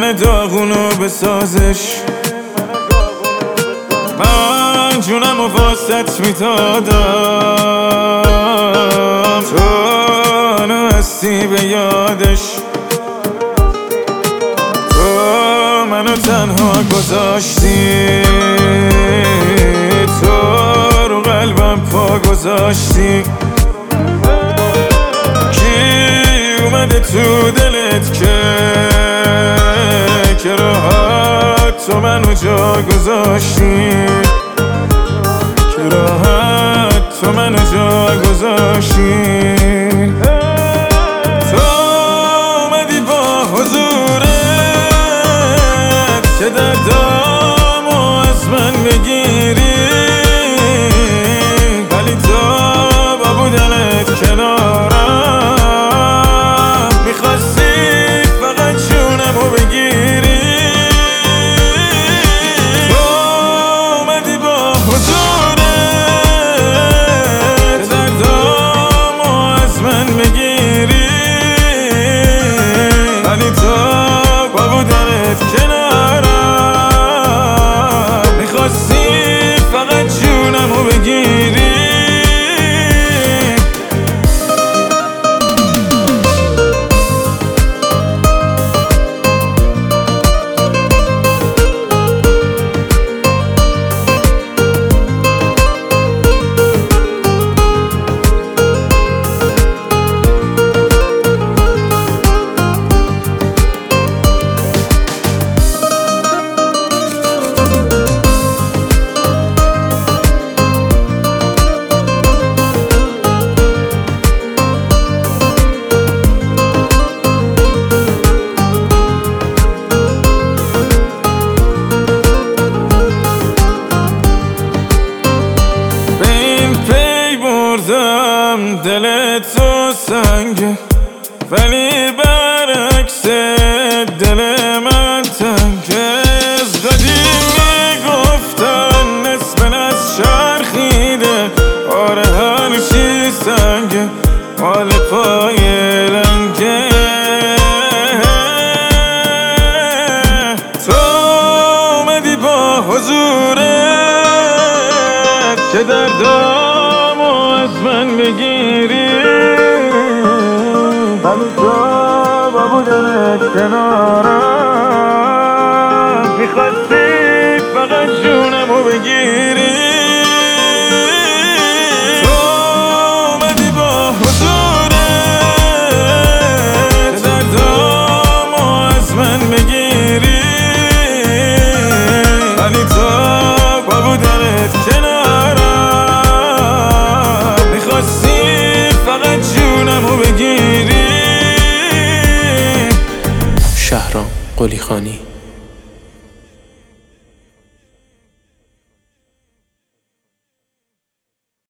داغونو بسازش. من جونم و واسط میدادم، تو هستی به یادش. تو منو تنها گذاشتی، تو رو قلبم پا گذاشتی. کی اومده تو دلت که راحت تو منو جا گذاشتی، که راحت تو منو جا گذاشتی. تو اومدی با حضورت که دردامو از من بگیری، ولی تو با بودنت کنارم میخواستی فقط جونمو بگیری. تو اومدی با حضورت دردامو از من بگیری، ولی تو با بودنت کنارم میخواستی فقط جونمو بگیری. دل تو سنگه ولی برعکس دل من تنگه. از قدیم میگفتن نصف از چرخیده، آره هر چی سنگه مال پای لنگه. تو اومدی با حضورت که دردامو از من بگیری، ولی تو با بودنت کنارم میخواستی فقط جونمو بگیری. تو اومدی با حضورت دردامو از من بگیری، ولی تو با بودنت کنارم میخواستی فقط جونمو بگیری. شهرام قلیخانی.